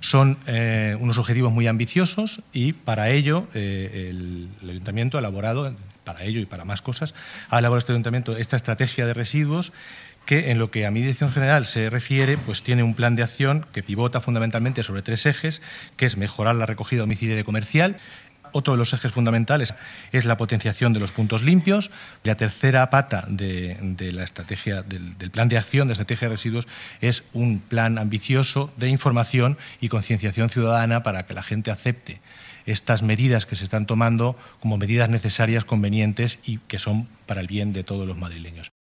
Son unos objetivos muy ambiciosos y para ello el Ayuntamiento ha elaborado, para ello y para más cosas, ha elaborado este Ayuntamiento esta estrategia de residuos que, en lo que a mi dirección general se refiere, pues tiene un plan de acción que pivota fundamentalmente sobre 3 ejes, que es mejorar la recogida domiciliaria y comercial. Otro de los ejes fundamentales es la potenciación de los puntos limpios. La tercera pata de la estrategia, del plan de acción de estrategia de residuos, es un plan ambicioso de información y concienciación ciudadana para que la gente acepte estas medidas que se están tomando como medidas necesarias, convenientes y que son para el bien de todos los madrileños.